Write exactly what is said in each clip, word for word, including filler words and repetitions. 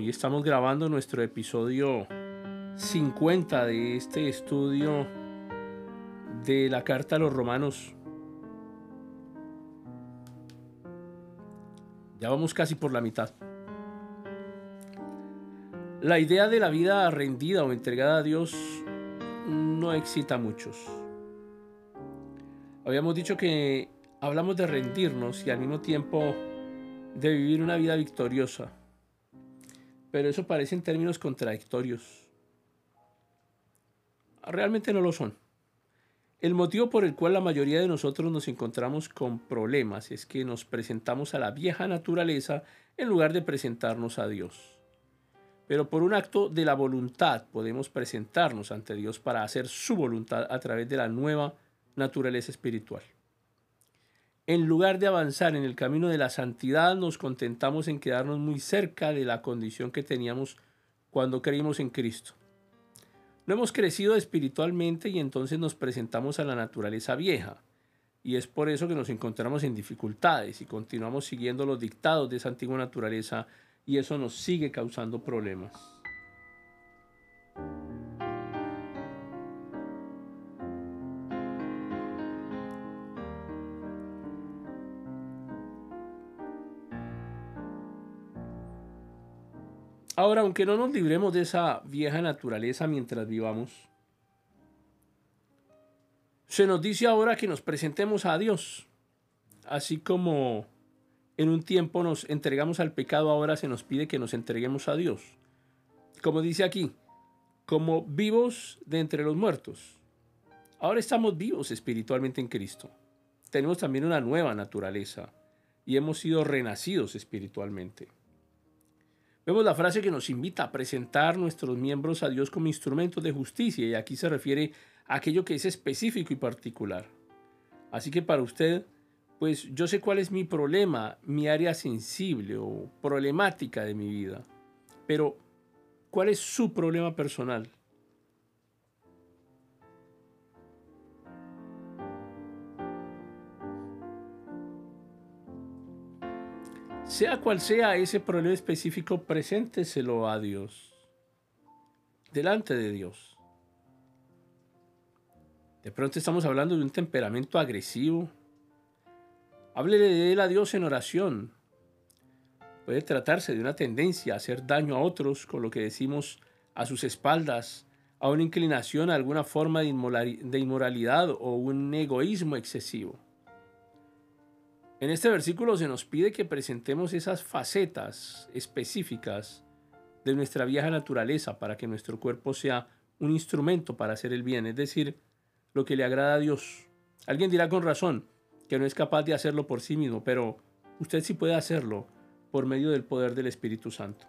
Hoy estamos grabando nuestro episodio cincuenta de este estudio de la carta a los Romanos. Ya vamos casi por la mitad. La idea de la vida rendida o entregada a Dios no excita a muchos. Habíamos dicho que hablamos de rendirnos y al mismo tiempo de vivir una vida victoriosa. Pero eso parece en términos contradictorios. Realmente no lo son. El motivo por el cual la mayoría de nosotros nos encontramos con problemas es que nos presentamos a la vieja naturaleza en lugar de presentarnos a Dios. Pero por un acto de la voluntad podemos presentarnos ante Dios para hacer su voluntad a través de la nueva naturaleza espiritual. En lugar de avanzar en el camino de la santidad, nos contentamos en quedarnos muy cerca de la condición que teníamos cuando creímos en Cristo. No hemos crecido espiritualmente y entonces nos presentamos a la naturaleza vieja. Y es por eso que nos encontramos en dificultades y continuamos siguiendo los dictados de esa antigua naturaleza y eso nos sigue causando problemas. Ahora, aunque no nos libremos de esa vieja naturaleza mientras vivamos, se nos dice ahora que nos presentemos a Dios. Así como en un tiempo nos entregamos al pecado, ahora se nos pide que nos entreguemos a Dios. Como dice aquí, como vivos de entre los muertos. Ahora estamos vivos espiritualmente en Cristo. Tenemos también una nueva naturaleza y hemos sido renacidos espiritualmente. Vemos la frase que nos invita a presentar nuestros miembros a Dios como instrumentos de justicia y aquí se refiere a aquello que es específico y particular. Así que para usted, pues yo sé cuál es mi problema, mi área sensible o problemática de mi vida, pero ¿cuál es su problema personal? Sea cual sea ese problema específico, presénteselo a Dios, delante de Dios. De pronto estamos hablando de un temperamento agresivo. Háblele de él a Dios en oración. Puede tratarse de una tendencia a hacer daño a otros con lo que decimos a sus espaldas, a una inclinación a alguna forma de inmoralidad o un egoísmo excesivo. En este versículo se nos pide que presentemos esas facetas específicas de nuestra vieja naturaleza para que nuestro cuerpo sea un instrumento para hacer el bien, es decir, lo que le agrada a Dios. Alguien dirá con razón que no es capaz de hacerlo por sí mismo, pero usted sí puede hacerlo por medio del poder del Espíritu Santo.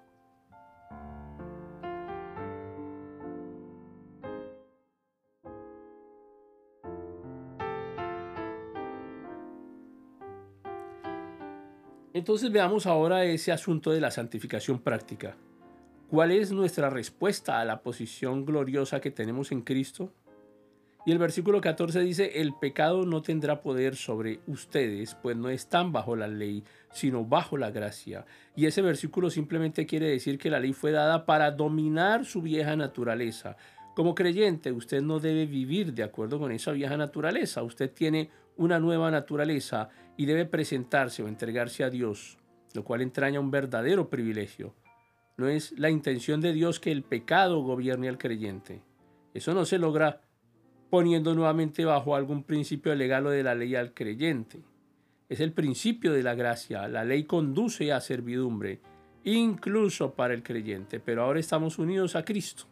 Entonces veamos ahora ese asunto de la santificación práctica. ¿Cuál es nuestra respuesta a la posición gloriosa que tenemos en Cristo? Y el versículo catorce dice, el pecado no tendrá poder sobre ustedes, pues no están bajo la ley, sino bajo la gracia. Y ese versículo simplemente quiere decir que la ley fue dada para dominar su vieja naturaleza. Como creyente, usted no debe vivir de acuerdo con esa vieja naturaleza. Usted tiene una nueva naturaleza y debe presentarse o entregarse a Dios, lo cual entraña un verdadero privilegio. No es la intención de Dios que el pecado gobierne al creyente. Eso no se logra poniendo nuevamente bajo algún principio legal o de la ley al creyente. Es el principio de la gracia. La ley conduce a servidumbre, incluso para el creyente, pero ahora estamos unidos a Cristo.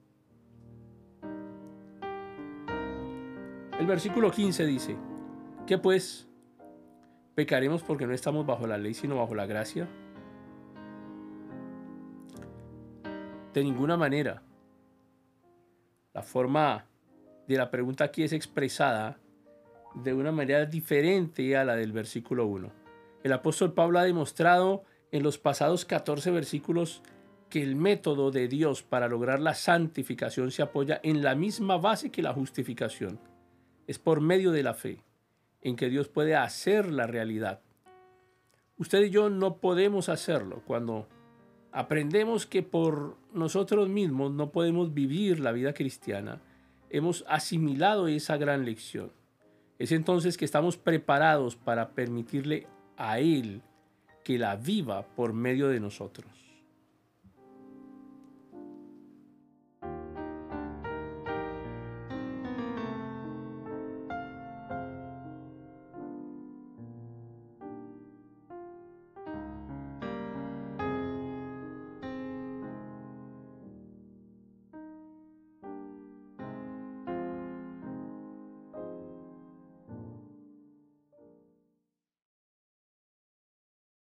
El versículo quince dice, ¿qué pues? ¿Pecaremos porque no estamos bajo la ley, sino bajo la gracia? De ninguna manera. La forma de la pregunta aquí es expresada de una manera diferente a la del versículo uno. El apóstol Pablo ha demostrado en los pasados catorce versículos que el método de Dios para lograr la santificación se apoya en la misma base que la justificación. Es por medio de la fe en que Dios puede hacer la realidad. Usted y yo no podemos hacerlo cuando aprendemos que por nosotros mismos no podemos vivir la vida cristiana. Hemos asimilado esa gran lección. Es entonces que estamos preparados para permitirle a Él que la viva por medio de nosotros.